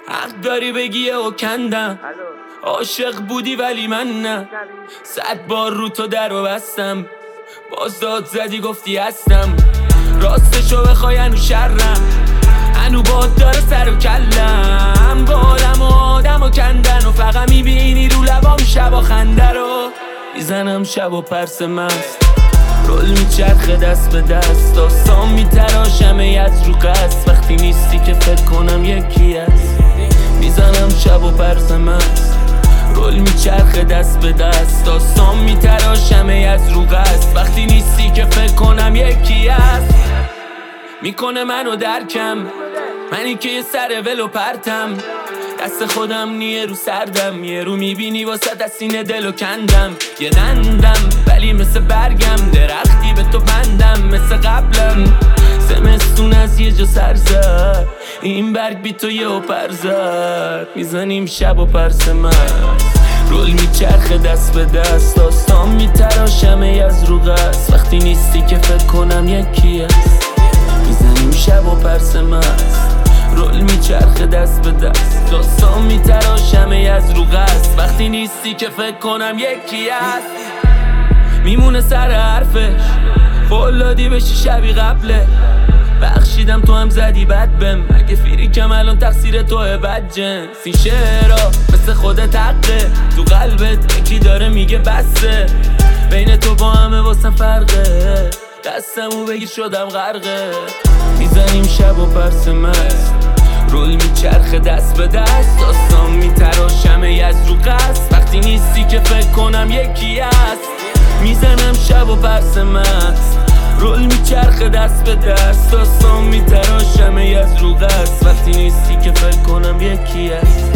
حق داری بگی و کندم، عاشق بودی ولی من نه. 100 بار رو تو در و بستم، باز داد زدی گفتی هستم. راستشو بخوای هنو شرم، هنو باد داره سر و کلم. با آدم و کندن و فقط میبینی رو لبام شبا خنده رو میزنم. شب و پرس مست رول میچرخه دست به دست، داستان میتراشم از رو قصد. وقتی نیستی که فکر کنم یکی هست، میزنم شب و پرس مست رول میچرخه دست به دست، داستان میتراشم از رو قصد. وقتی نیستی که فکر کنم یکی هست، میکنه منو درکم، منی که یه سر ولو پرتم. دست خودم نیه رو سردم، یه رو میبینی واسه دستینه دلو کندم. یه نندم ولی مثل برگم، درختی به تو بندم مثل قبلم. زمستون از یه جا سر زد، این برگ بی تو یه و پر زد. میزنیم شب و پرس مست رول میچرخه دست به دست، داستان میتراشم از رو قصد. وقتی نیستی که فکر کنم یکی هست، میزنیم شب و پرس مست رول میچرخه دست به دست، داستان میتراشم از رو قصد. وقتی نیستی که فکر کنم یکی هست، میمونه سر حرفش فولادی بشی شبی قبله. بخشیدم تو هم زدی بد بم، اگه فیریکم الان تقصیر توه بدجنس. این شعرها مثل خودت حقه، تو قلبت یکی داره میگه بسه. بین تو با همه واسم فرقه، دستمو بگیر شدم غرقه. میزنیم شب و پرس مست رول میچرخه دست به دست، داستان میتراشم از رو قصد. وقتی نیستی که فکر کنم یکی هست، میزنم شب و پرس مست رول میچرخه دست به دست، داستان میتراشم از رو قصد. وقتی نیستی که فکر کنم یکی هست.